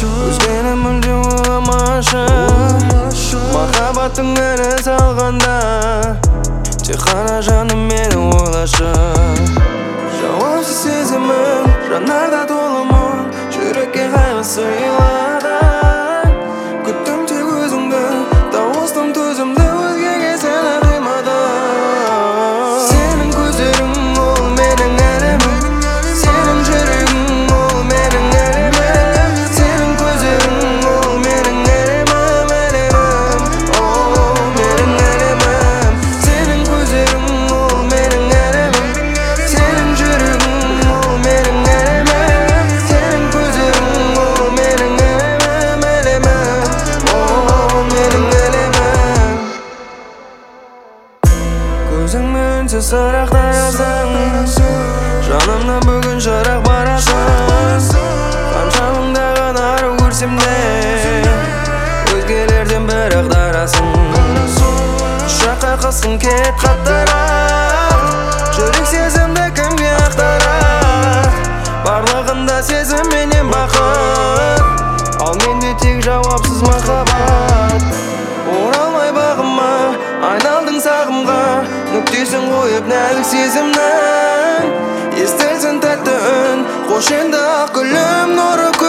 өзгені мүлде ойламашы махаббаттың әні салғанда тек қана жаным мені ойлашы жауапсыз сезімің жанарда толы мұң жүрекке қайғы сыйлады күттім тек өзіңді тауыстым төзімді өзгеге сені қимадым сенің көздерің ол менің әлемім сенің жүрегің ол менің әлемім сенің көздерің ол менің әлемім ол менің әлемім сенің көздерің ол менің әлемім сенің жүрегің ол менің әлемім сенің көздерің ол менің әлемім ол менің әлемім көзіңмен үнсіз сырақтарсың жанымда бүгін жырақ барасың қанша мыңдаған ару көрсем де өзгелерден бірақ дарасың ұшаққа қысқың кет қаттырақ жүрек сезімді кімге ақтарар барлығында сезім менен бақыт ал менде тек жауапсыз махаббат оралмай бағыма айналдың сағымға нүктесін қойып нәзік сезімнің естілсін тәтті үн қош енді ақ гүлім нұры